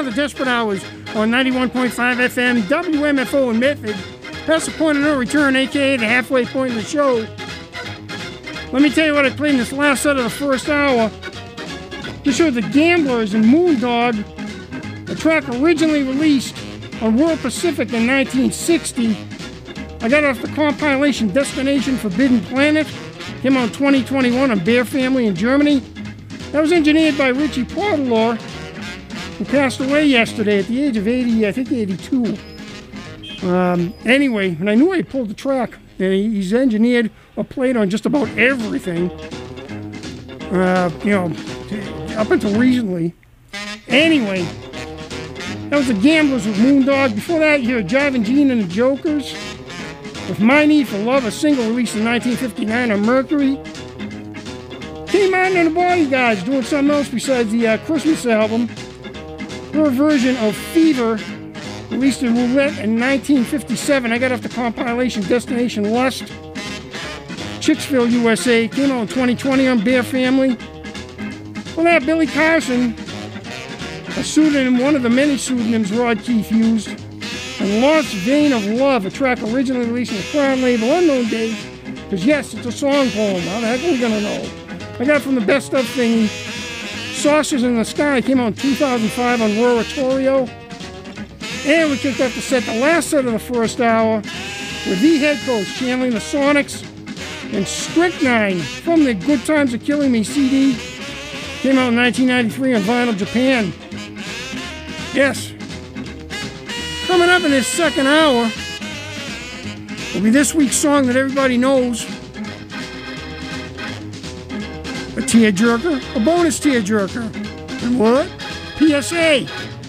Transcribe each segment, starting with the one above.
the Desperate Hours on 91.5 FM, WMFO in Medford. That's the point of no return, a.k.a. the halfway point of the show. Let me tell you what I played in this last set of the first hour. This show The Gamblers and Moondog, a track originally released on World Pacific in 1960. I got it off the compilation Destination Forbidden Planet. Came out in 2021 on Bear Family in Germany. That was engineered by Richie Portalor, who passed away yesterday at the age of 80, I think 82. Anyway, and I knew I pulled the track. He's engineered or played on just about everything, up until recently. Anyway, that was The Gamblers with Moondog. Before that, you heard Jivin' Gene and the Jokers with My Need for Love, a single released in 1959 on Mercury. King Martin and the Bodyguards doing something else besides the Christmas album. Her version of Fever, released in Roulette in 1957. I got off the compilation Destination Lust. Chicksville, USA. Came out in 2020 on Bear Family. Well, that Billy Carson, a pseudonym, one of the many pseudonyms Rod Keefe used, and Lost Vein of Love, a track originally released on the Crown label, Unknown Days, because yes, it's a song poem. How the heck are we going to know? I got it from the Best Of thingy. Saucers in the Sky came out in 2005 on Roratorio. And we kicked off the set, the last set of the first hour, with The Head Coach channeling the Sonics and Strychnine from the Good Times Are Killing Me CD. Came out in 1993 on Vinyl Japan. Yes. Coming up in this second hour will be this week's song that everybody knows. A tearjerker, a bonus tearjerker. And what? PSA.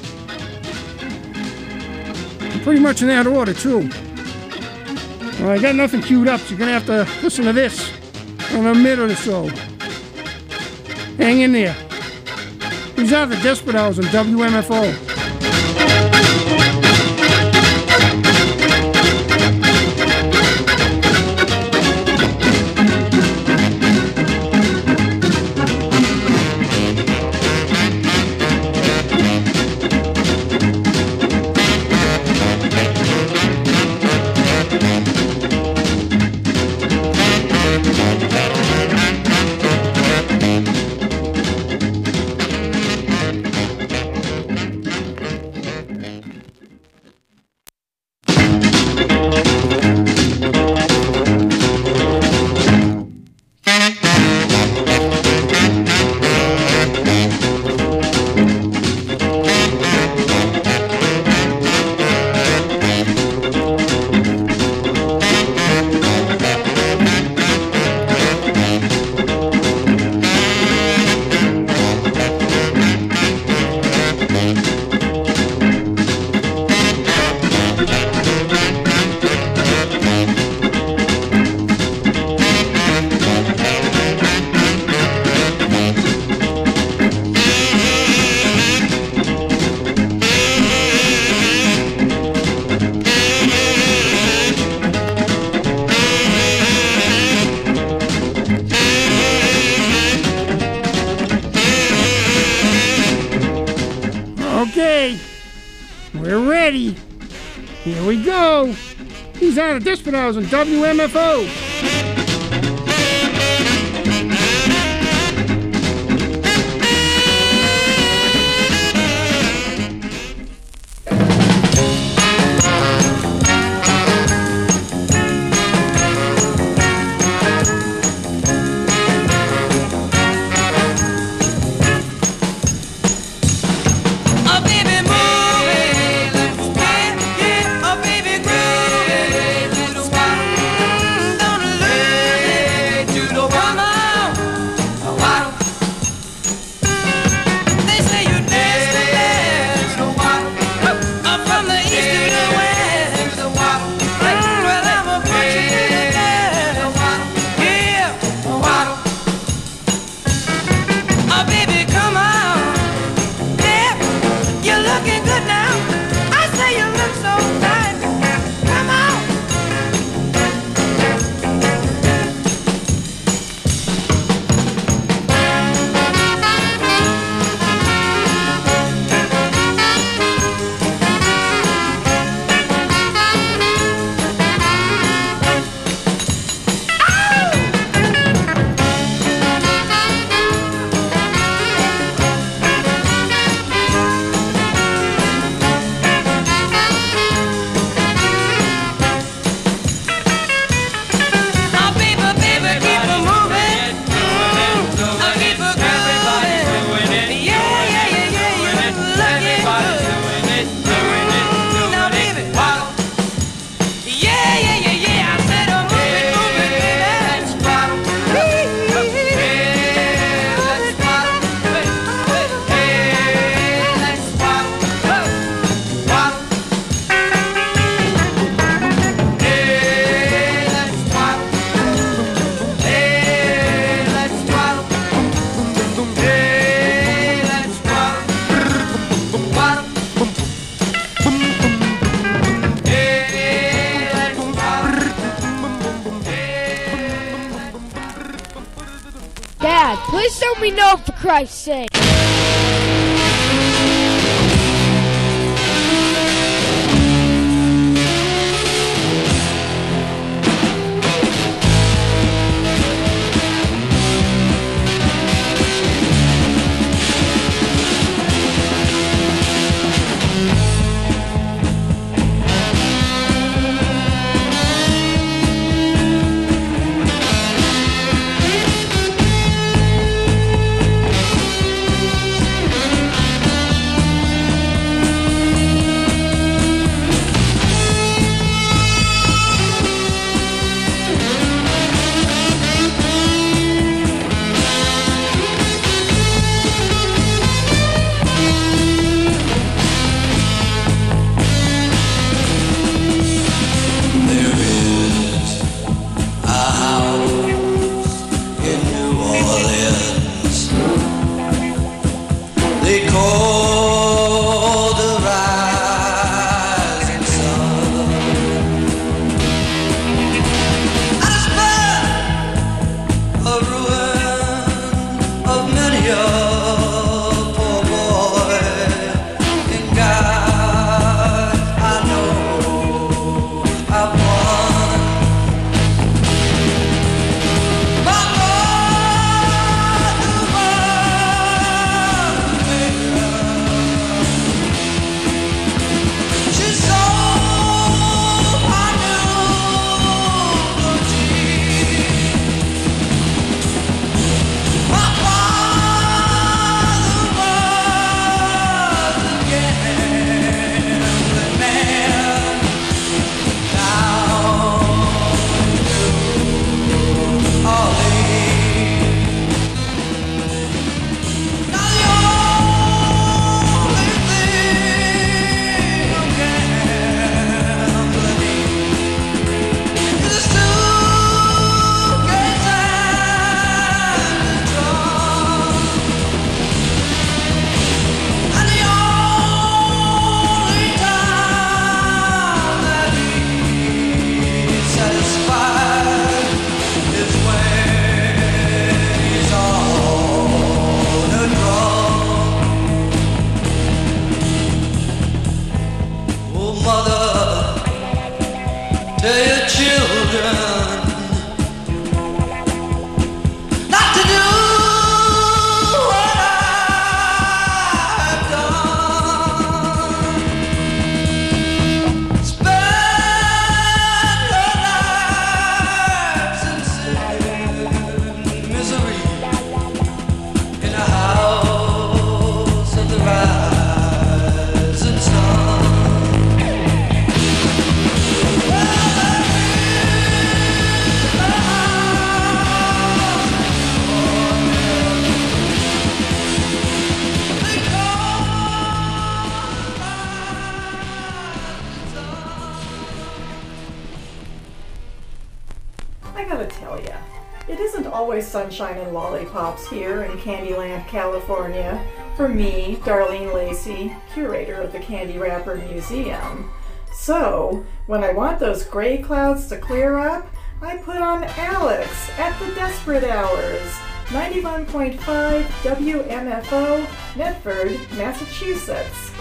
And pretty much in that order, too. Well, I got nothing queued up, so you're going to have to listen to this in a minute or so. Hang in there. These are the Desperate Hours on WMFO. Here we go. These are the Desperate Hours on WMFO. Gonna learn Please let me know, for Christ's sake. Sunshine and lollipops here in Candyland, California, for me, Darlene Lacey, curator of the Candy Wrapper Museum. So, when I want those gray clouds to clear up, I put on Alex at the Desperate Hours, 91.5 WMFO, Medford, Massachusetts.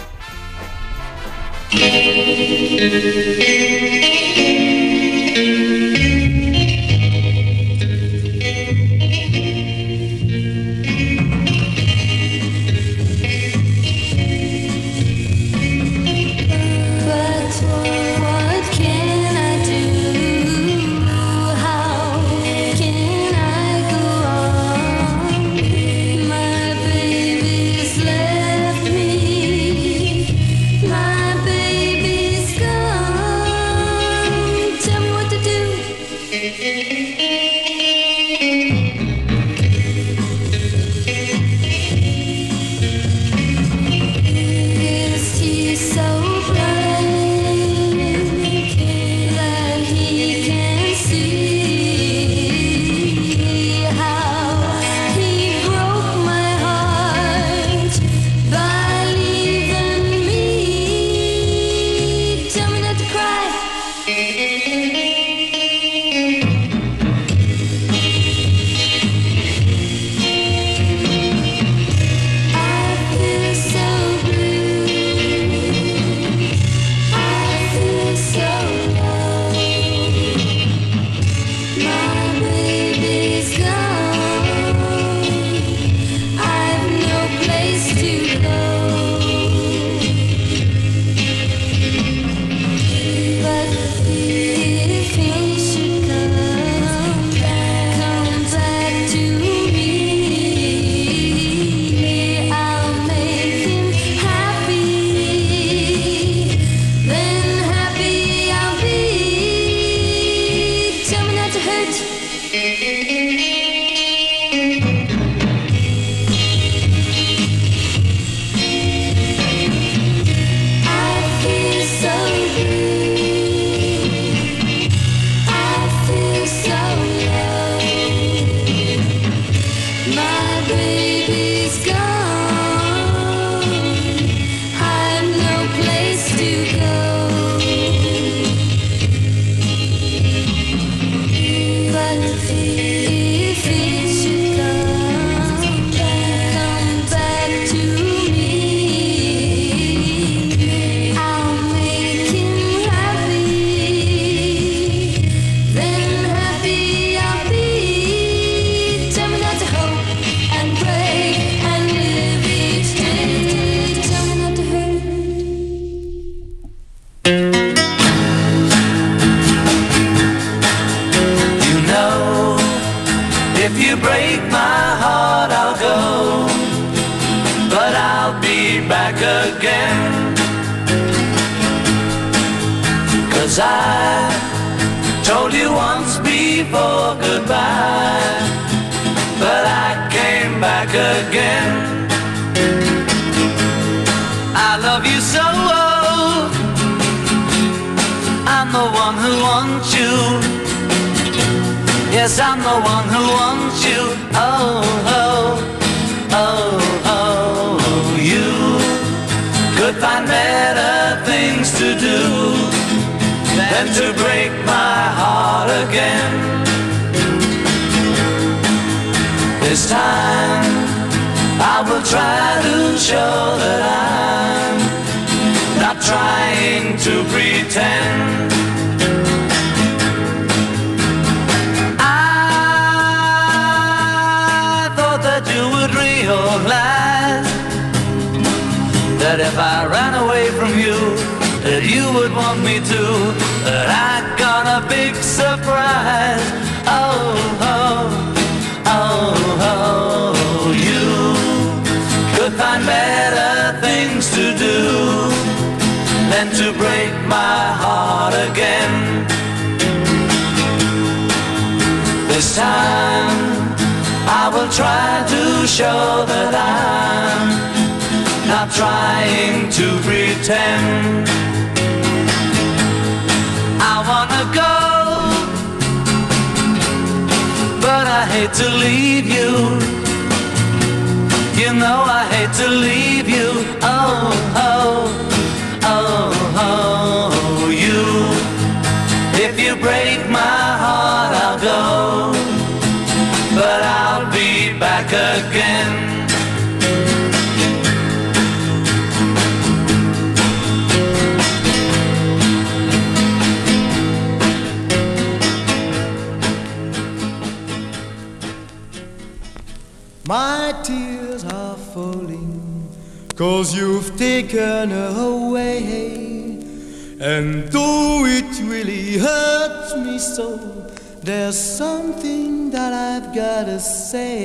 'Cause I told you once before goodbye, but I came back again. I love you so, I'm the one who wants you. Yes, I'm the one who wants you. Oh, oh, oh, oh. You could find better things to do than to break my heart again. This time I will try to show that I'm not trying to pretend. I thought that you would realize that if I ran away from you, that you would want me to, that I got a big surprise. Oh, oh, oh, oh. You could find better things to do than to break my heart again. This time I will try to show that I'm not trying to pretend. I wanna go, but I hate to leave you. You know I hate to leave you. Oh, oh, oh, oh. You, if you break my heart, I'll go, but I'll be back again. My tears are falling 'cause you've taken her away. And though it really hurts me so, there's something that I've gotta say.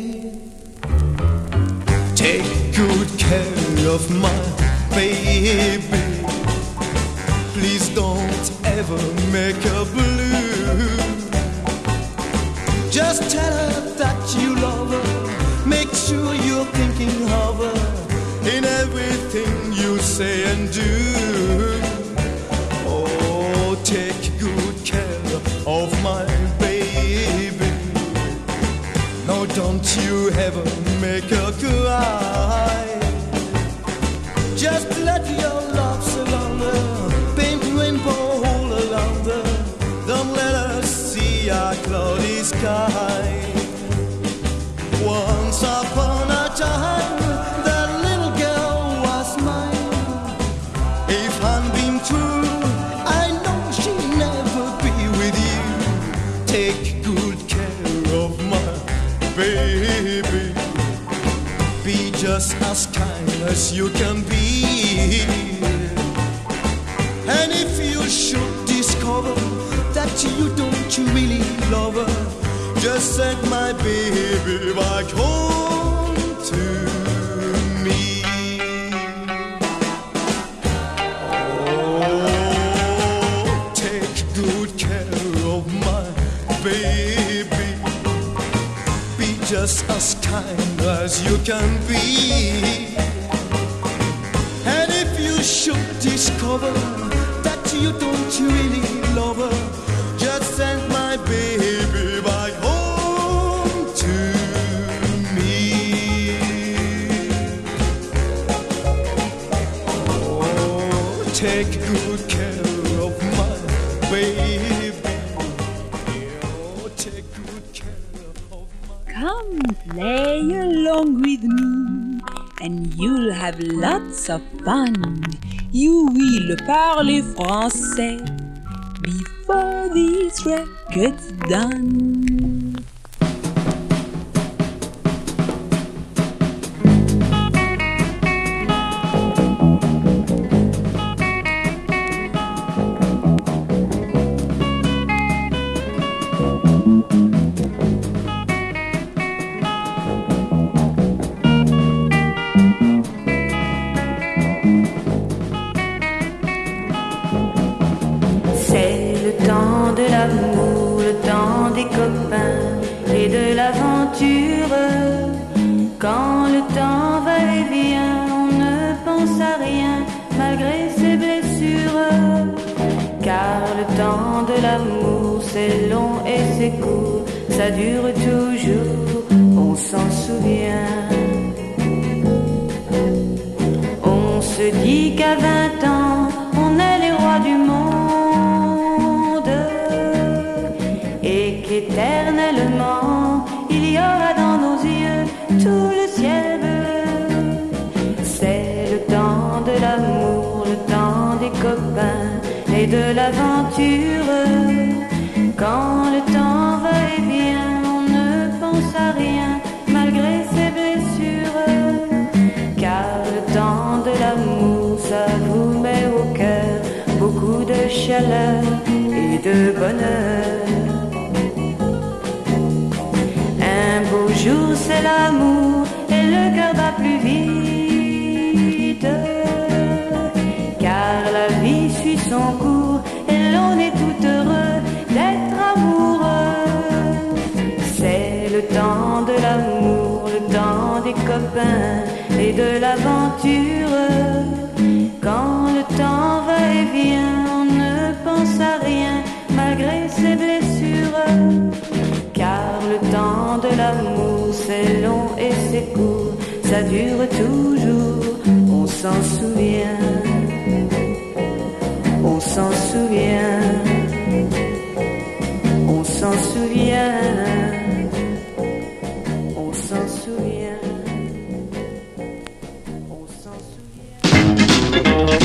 Take good care of my baby. Please don't ever make her blue. Just tell her that you love her. Make sure you're thinking of her in everything you say and do. Oh, take good care of my baby. No, don't you ever make her cry. Just let your love surround her, paint rainbow all around her. Don't let her see our cloudy sky. Once upon a time, that little girl was mine. If I'm being true, I know she'll never be with you. Take good care of my baby. Be just as kind as you can be. And if you should discover that you don't really love her, just send my baby back home to me. Oh, take good care of my baby. Be just as kind as you can be. And if you should discover that you don't really love her, just send my baby back home to me. Oh, take good care of my baby. Oh, take good care of my... Come play along with me, and you'll have lots of fun. You will parler français before this record's done. de l'amour, le temps des copains et de l'aventure. Quand le temps va et vient, on ne pense à rien malgré ses blessures. Car le temps de l'amour c'est long et c'est court, ça dure toujours, on s'en souvient. On se dit qu'à 20 ans, on est les rois du monde et qu'éternellement, il y aura dans nos yeux tout le ciel bleu. C'est le temps de l'amour, le temps des copains et de l'aventure. Quand le temps va et vient, on ne pense à rien malgré ses blessures. Car le temps de l'amour, ça vous met au cœur beaucoup de chaleur et de bonheur. Un beau jour c'est l'amour et le cœur bat plus vite. Car la vie suit son cours et l'on est tout heureux d'être amoureux. C'est le temps de l'amour, le temps des copains et de l'aventure. Quand le temps va et vient, on ne pense à rien malgré ses blessures. Car le temps de l'amour c'est long et c'est court, ça dure toujours, on s'en souvient. On s'en souvient, on s'en souvient, on s'en souvient, on s'en souvient.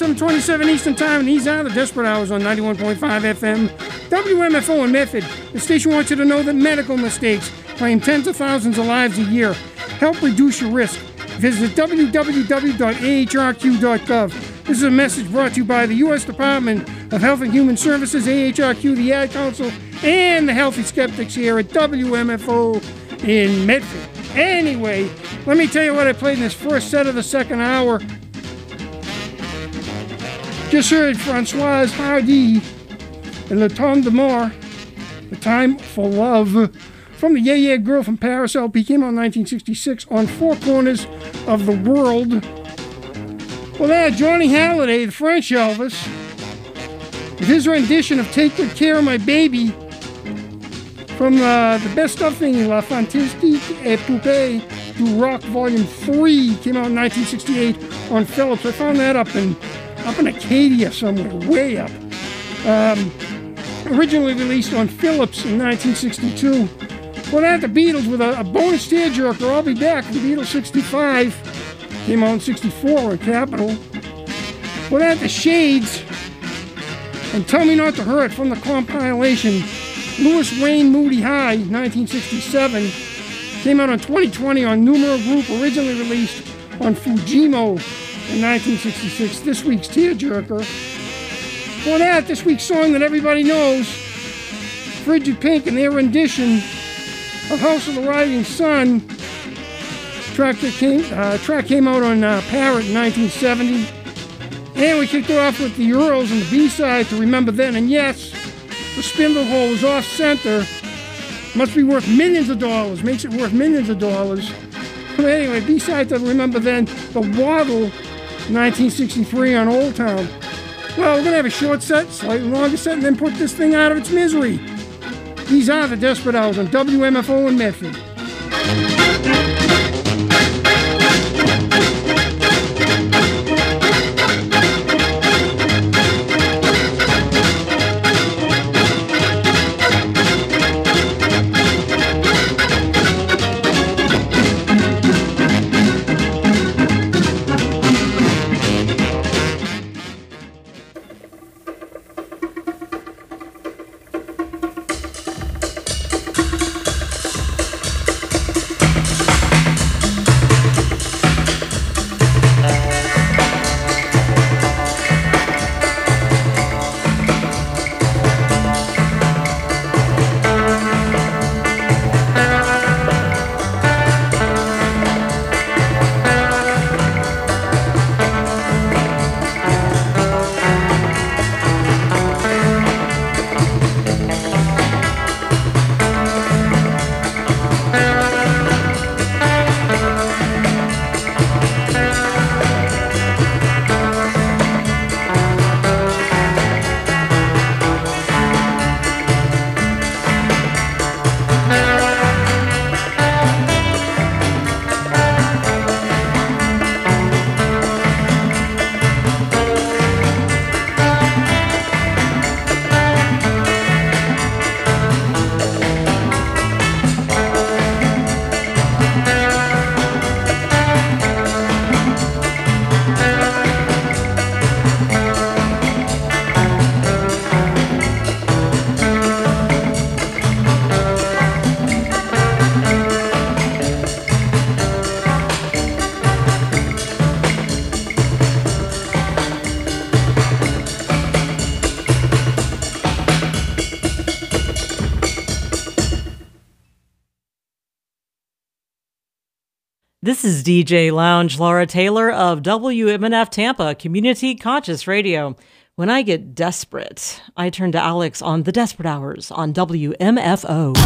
7:27 Eastern Time, and these are the Desperate Hours on 91.5 FM. WMFO in Medford. The station wants you to know that medical mistakes claim tens of thousands of lives a year. Help reduce your risk. Visit www.ahrq.gov. This is a message brought to you by the U.S. Department of Health and Human Services, AHRQ, the Ad Council, and the Healthy Skeptics here at WMFO in Medford. Anyway, let me tell you what I played in this first set of the second hour. Just heard Françoise Hardy and Le Temps d'Amour, The Time for Love, from the Yeah Yeah Girl from Paris LP, came out in 1966 on Four Corners of the World. Well, that Johnny Hallyday, the French Elvis, with his rendition of Take Good Care of My Baby from the best of thing, La Fantastique Épopée du Rock Volume 3, came out in 1968 on Philips. I found that up in Acadia somewhere, way up. Originally released on Philips in 1962. Well, that the Beatles with a bonus tearjerker, I'll Be Back, from Beatles 65. Came out in 64 on Capitol. Well, that the Shades and Tell Me Not to Hurt from the compilation Louis Wayne Moody High, 1967. Came out in 2020 on Numero Group, originally released on Fujimo in 1966. This week's tearjerker. For that, this week's song that everybody knows, Frigid Pink and their rendition of House of the Rising Sun. Track came out on Parrot in 1970. And we kicked it off with the Earls and the B-side to Remember Then. And yes, the spindle hole was off center. Must be worth millions of dollars. Makes it worth millions of dollars. But anyway, B-side to Remember Then, The Waddle, 1963 on Old Town. Well, we're going to have a short set, slightly longer set, and then put this thing out of its misery. These are the Desperate Hours on WMFO in Medford. This is DJ Lounge Laura Taylor of WMNF Tampa, Community Conscious Radio. When I get desperate, I turn to Alex on The Desperate Hours on WMFO.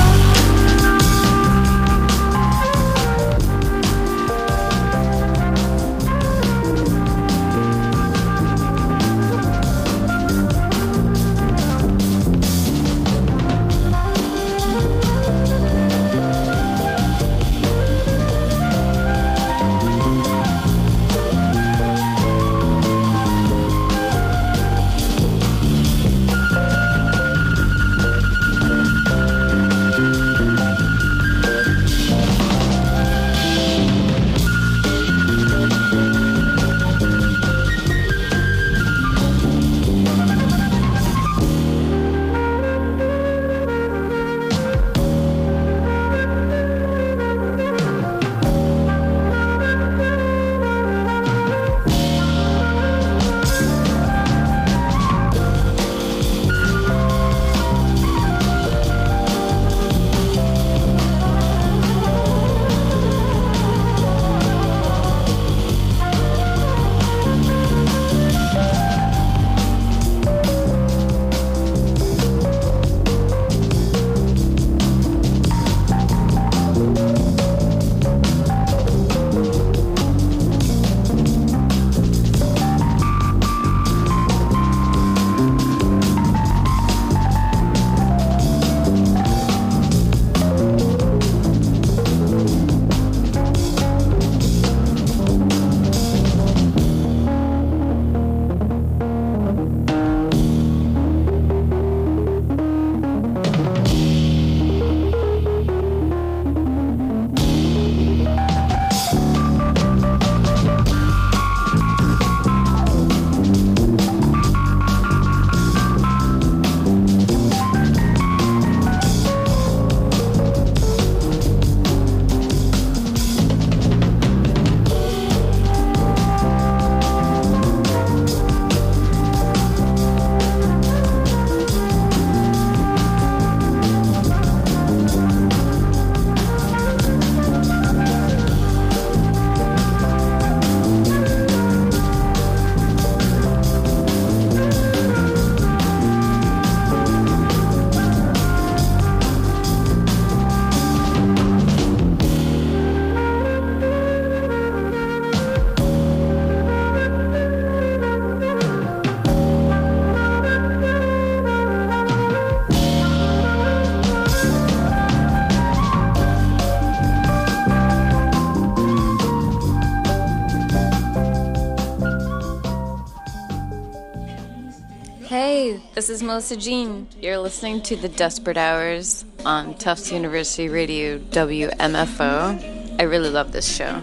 This is Melissa Jean. You're listening to The Desperate Hours on Tufts University Radio WMFO. I really love this show.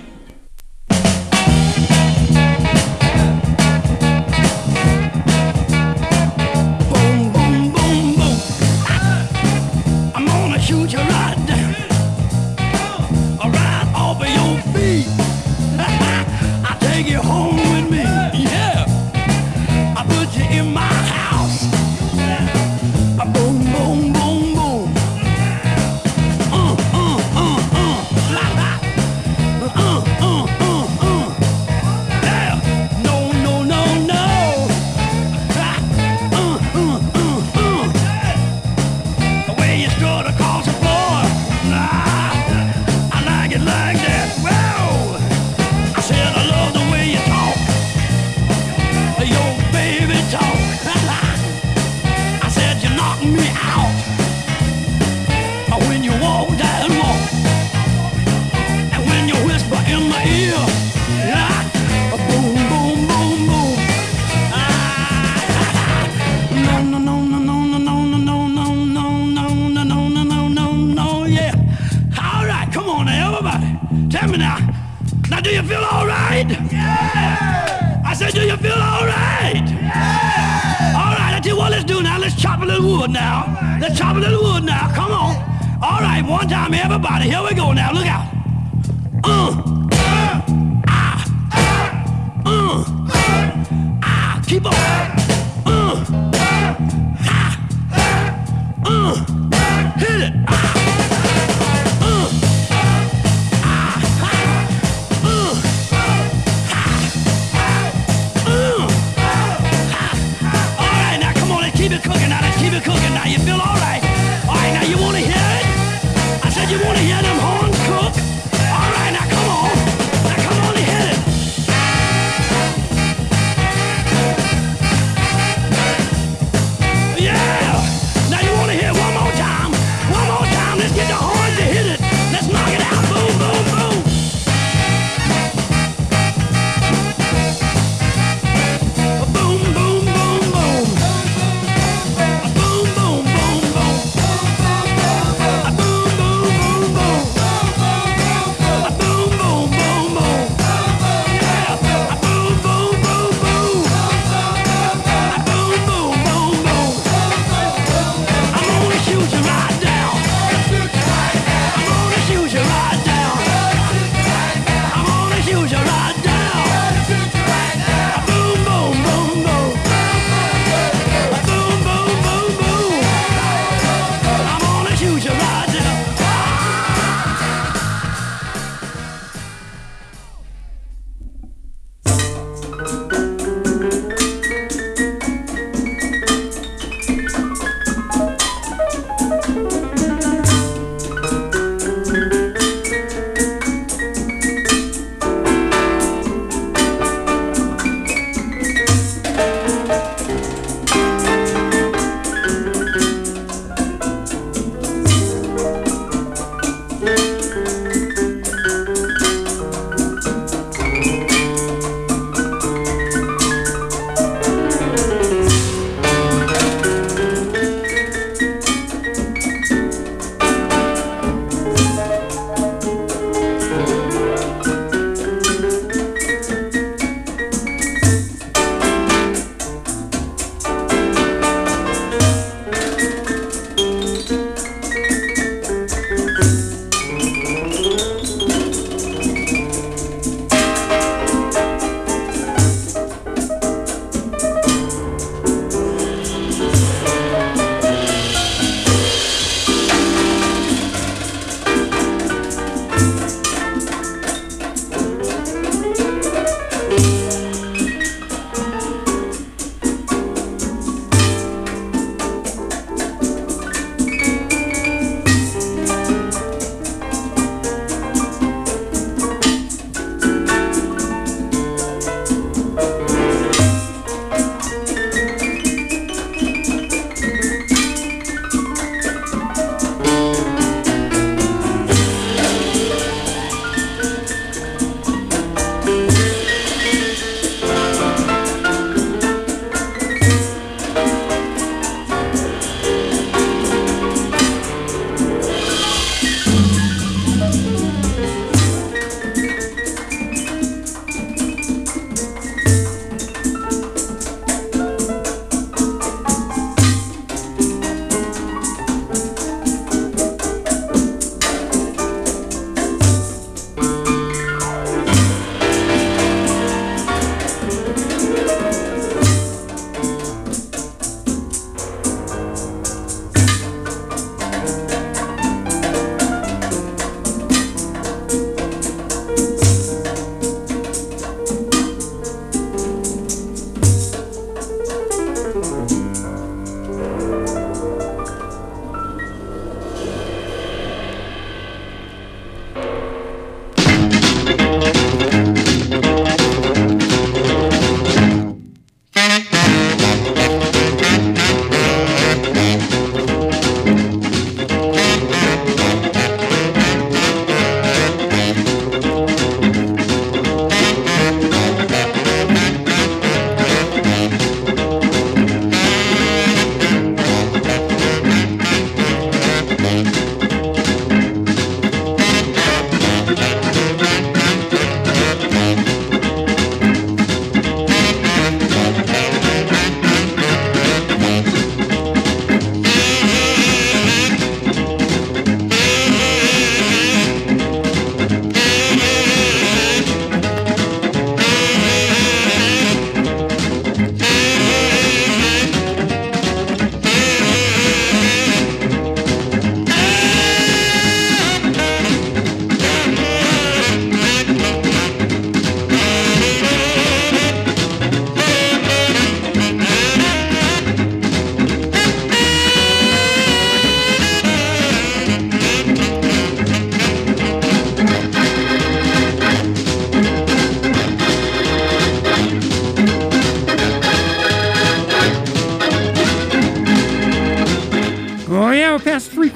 Boom, boom, boom, boom. I'm gonna shoot you right down, right off of your feet. I'll take you home with me, yeah. I'll put you in my house. Boom, boom, boom, boom. Yeah. No, no, no, no. The way you strut across the floor, I like it like that. Whoa! I said I love the way you talk, your baby talk. I said you knock me out when you walk that walk, and when you whisper in my ear, boom, boom, boom, boom. No, no, no, no, no, no, no, no, no, no, no, no, no, no, no, no, no, yeah. All right, come on now, everybody. Tell me now. Now, do you feel all right? Yeah. I said, do you feel all right? Yeah. All right, I tell you what, let's do now. Let's chop a little wood now. Let's chop a little wood now. Come on. All right, one time, everybody. Here we go now. Look out. Keep on. Hit it. All right, now come on, let's keep it cooking now. Let's keep it cooking now. You feel all right? All right, now you want to hear it? I said you want to hear them horns cook? All right, now come on.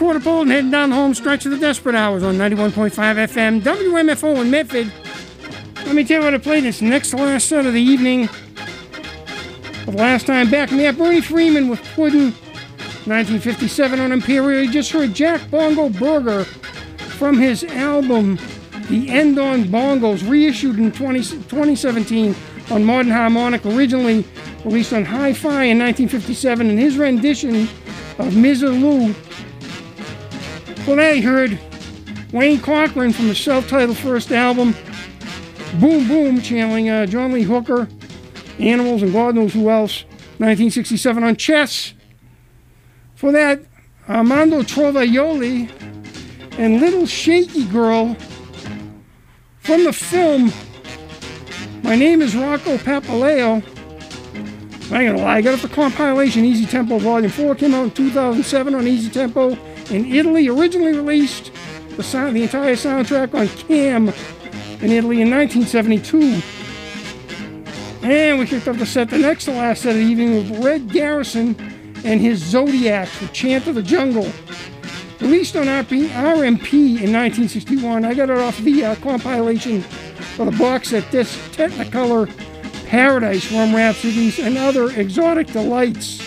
quarter pole and heading down the home stretch of the Desperate Hours on 91.5 FM, WMFO in Medford. Let me tell you what I played this next to last set of the evening. For the last time back in there, Bernie Freeman with Puddin', 1957 on Imperial. You just heard Jack Bongo Burger from his album The End on Bongos, reissued in 2017 on Modern Harmonic, originally released on Hi-Fi in 1957, and his rendition of Ms. Lou. Well, there you heard Wayne Cochran from his self-titled first album, Boom Boom, channeling John Lee Hooker, Animals, and God knows who else, 1967 on Chess. For that, Armando Trovaioli and Little Shaky Girl from the film My Name is Rocco Papaleo. I ain't gonna lie, I got it for compilation. Easy Tempo Volume 4 came out in 2007 on Easy Tempo in Italy. Originally released the entire soundtrack on Cam in Italy in 1972. And we kicked off the set, the next to last set of the evening, with Red Garrison and his Zodiac, the Chant of the Jungle. Released on RMP in 1961. I got it off the compilation of the box set disc, Technicolor Paradise, Rum Rhapsodies, and Other Exotic Delights.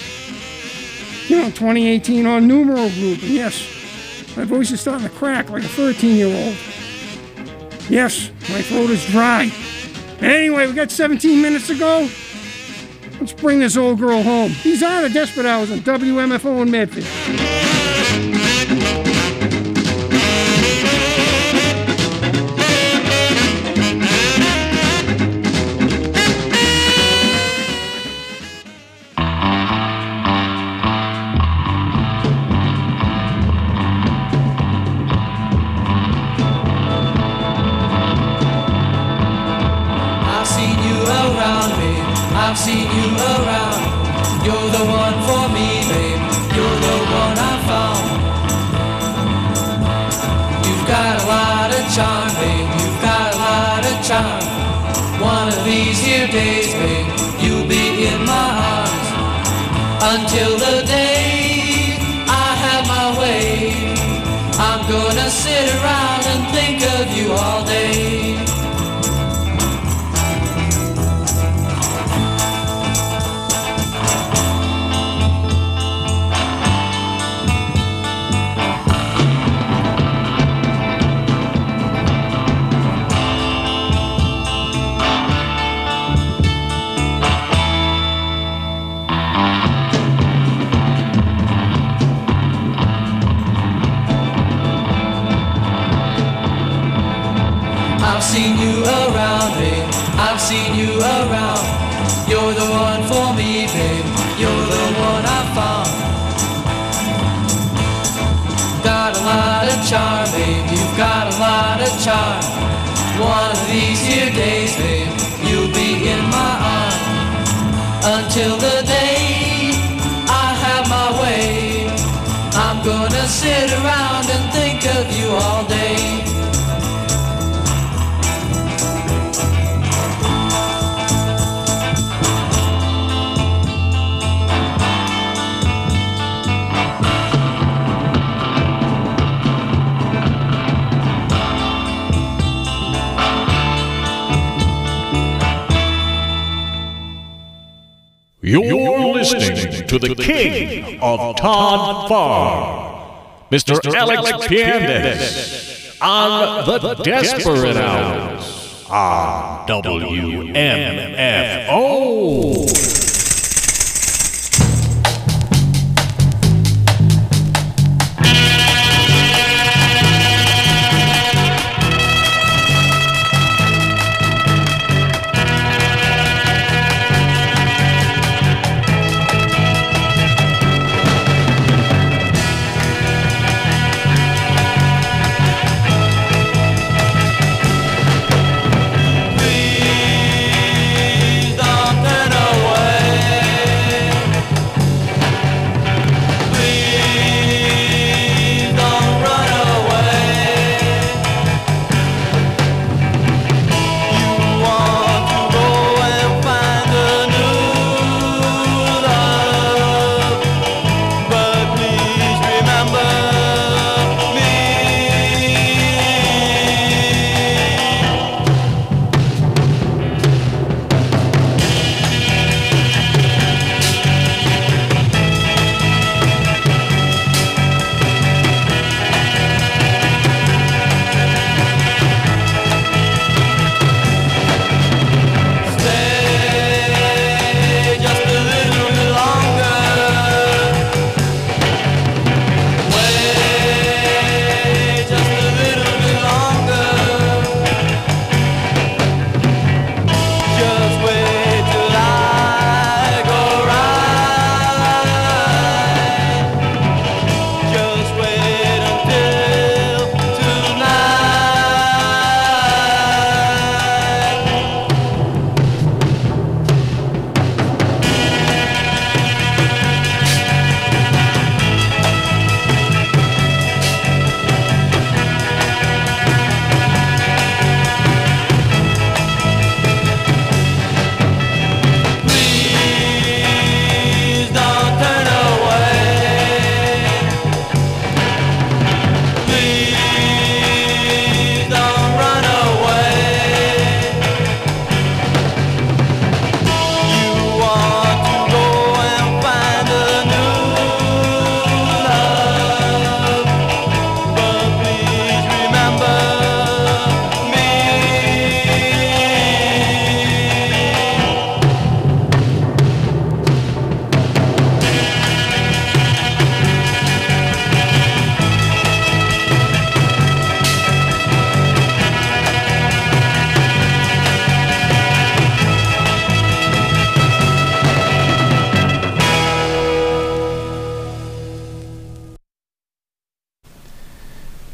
2018 on Numero Group. And yes, my voice is starting to crack like a 13-year-old. Yes, my throat is dry. Anyway, we got 17 minutes to go. Let's bring this old girl home. These are the Desperate Hours on WMFO in Medford. I've seen you around. You're the one for me, babe. You're the one I found. You've got a lot of charm, babe. You've got a lot of charm. One of these here days, babe, you'll be in my arms. Until the day I have my way, I'm gonna sit around and think of you all day. I've seen you around, babe. I've seen you around. You're the one for me, babe. You're the one I found. Got a lot of charm, babe. You've got a lot of charm. One of these here days, babe, you'll be in my arms. Until the day I have my way, I'm gonna sit around and think of you all day. You're listening to the king of Todd Farr, Mr. Alex Piandes, on the Desperate Hours on WMFO. Away.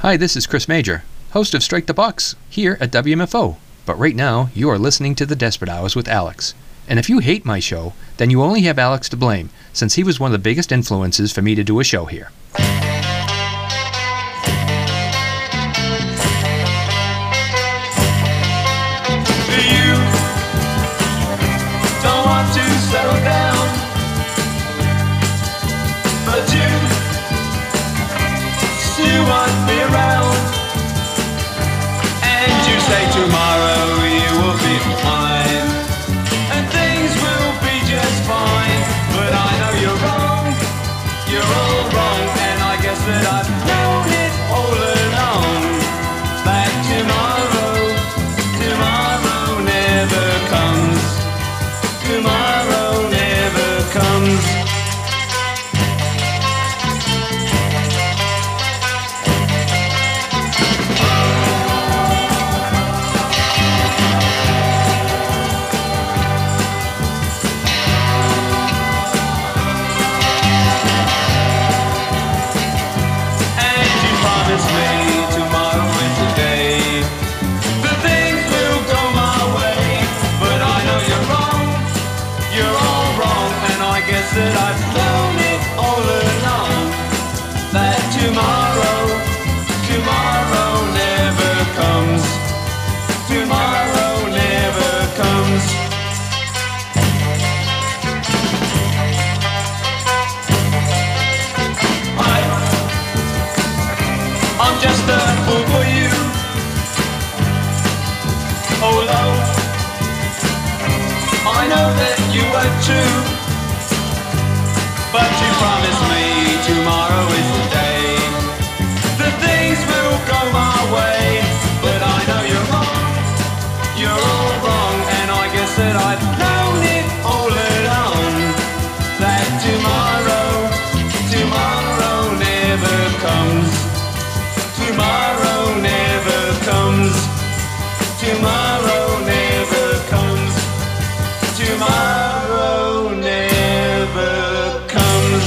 Hi, this is Chris Major, host of Strike the Box, here at WMFO. But right now, you are listening to The Desperate Hours with Alex. And if you hate my show, then you only have Alex to blame, since he was one of the biggest influences for me to do a show here. You don't want to settle down, but you still want to be around. And you say tomorrow you will be fine, and things will be just fine. But I know you're wrong, you're all wrong, and I guess that I've known it all along. That tomorrow never comes. Tomorrow never comes. That I've known it all along. That tomorrow never comes. Tomorrow never comes. I'm just a fool for you. Oh Lord, I know that you are true. But you promised me tomorrow is the day that things will go my way. But I know you're wrong, you're all wrong, and I guess that I've known it all along. That tomorrow never comes. Tomorrow never comes. Tomorrow never comes. Tomorrow never comes.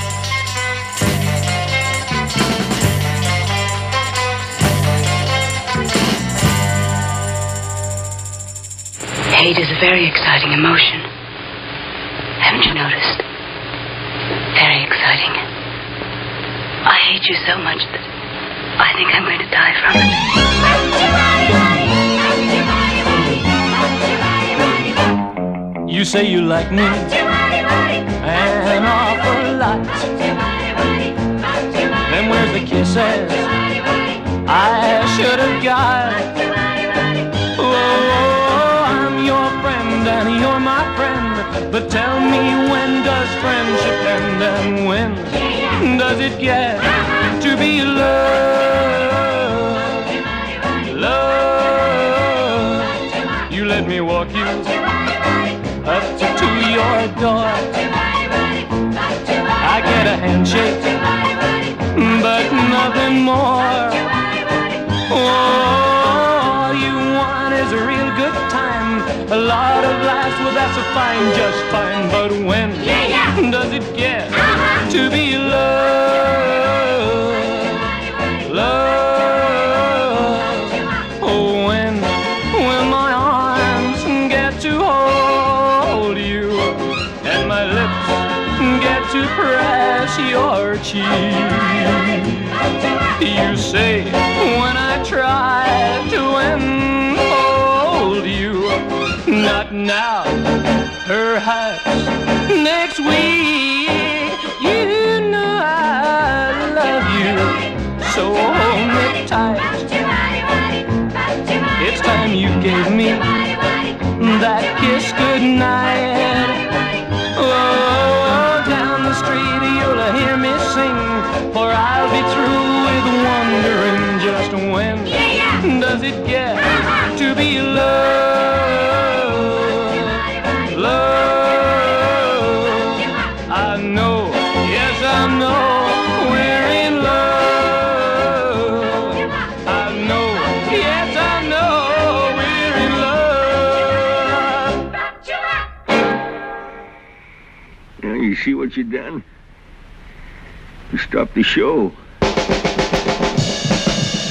Hate is a very exciting emotion. Haven't you noticed? Very exciting. I hate you so much that I think I'm going to die from it. You say you like me an awful lot. Then where's the kisses I should have got? Oh, I'm your friend and you're my friend, but tell me, when does friendship end, and when does it get to be love? Love. You let me walk you up to your door. I get a handshake, but nothing more. All you want is a real good time, a lot of laughs, well that's a fine, just fine. But when does it get to be love? Love. Oh, when will my arms get to hold you, and my lips get to press your cheek? You say when I try to enfold you, not now, perhaps next week. You know I love you, so hold me tight. It's time you gave me that kiss goodnight. Oh, down the street you'll hear me sing, for I'll be through with wondering just when does it get to be love, love. I know, yes I know, we're in love. I know, yes I know, we're in love. Now you see what you done? You stopped the show.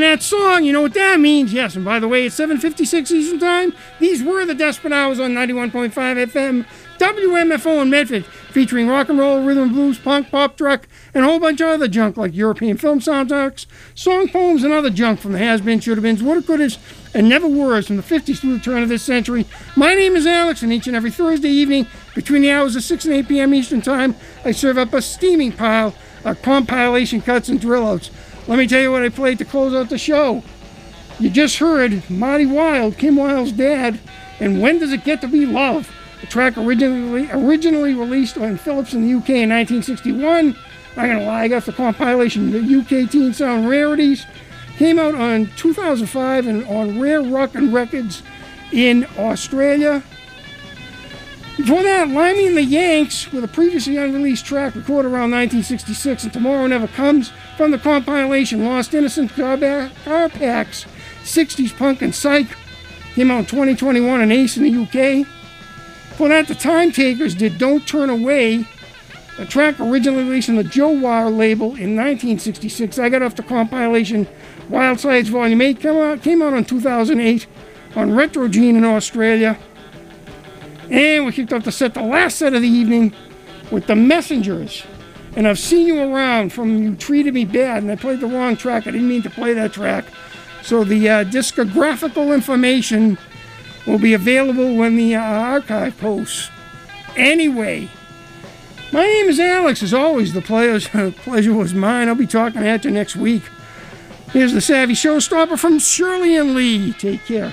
that song, you know what that means? Yes, and by the way, it's 7:56 Eastern Time. These were the Desperate Hours on 91.5 FM, WMFO in Medford, featuring rock and roll, rhythm and blues, punk, pop, rock, and a whole bunch of other junk like European film soundtracks, song poems, and other junk from the has-beens, should-have-beens, woulda-couldas, and never-weres from the 50s through the turn of this century. My name is Alex, and each and every Thursday evening, between the hours of 6 and 8 p.m. Eastern Time, I serve up a steaming pile of compilation cuts and drill-outs. Let me tell you what I played to close out the show. You just heard Marty Wilde, Kim Wilde's dad, and When Does It Get to Be Love? The track originally released on Philips in the UK in 1961. Not gonna lie, I got the compilation, the UK Teen Sound Rarities. Came out on 2005 and on Rare Rockin' Records in Australia. Before that, Limey and the Yanks with a previously unreleased track recorded around 1966, and Tomorrow Never Comes, from the compilation Lost Innocent Car Packs, 60s Punk and Psych. Came out in 2021 and Ace in the UK. Before that, the Time Takers did Don't Turn Away, a track originally released on the Joe Wire label in 1966. I got off the compilation Wild Sides Volume 8, came out in 2008 on Retro Gene in Australia. And we kicked off the set, the last set of the evening, with The Messengers. And I've Seen You Around from You Treated Me Bad, and I played the wrong track. I didn't mean to play that track. So the discographical information will be available when the archive posts. Anyway, my name is Alex. As always, the pleasure was mine. I'll be talking at you next week. Here's the Savvy Showstopper from Shirley and Lee. Take care.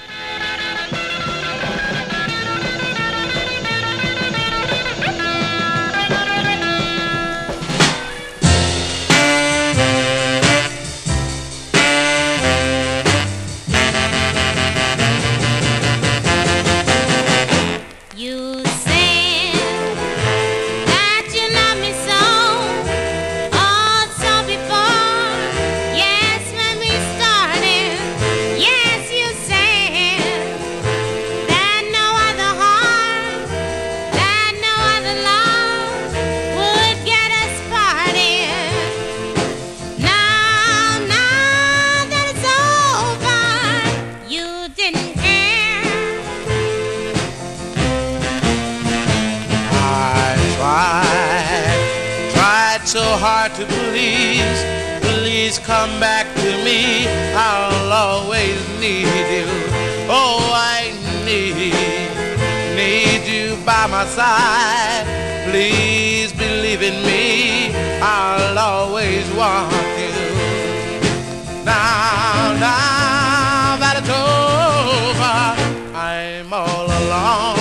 Hard to please come back to me. I'll always need you. Oh, I need you by my side. Please believe in me. I'll always want you. Now that it's over, I'm all alone.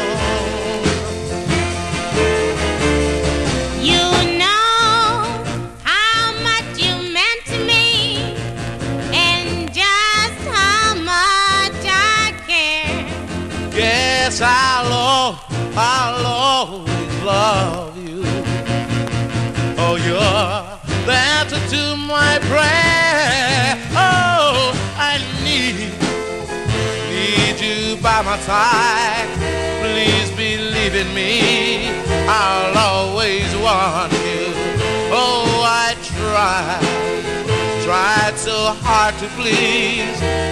I'll always love you. Oh, you're the answer to my prayer. Oh, I need you by my side. Please believe in me. I'll always want you. Oh, I tried so hard to please.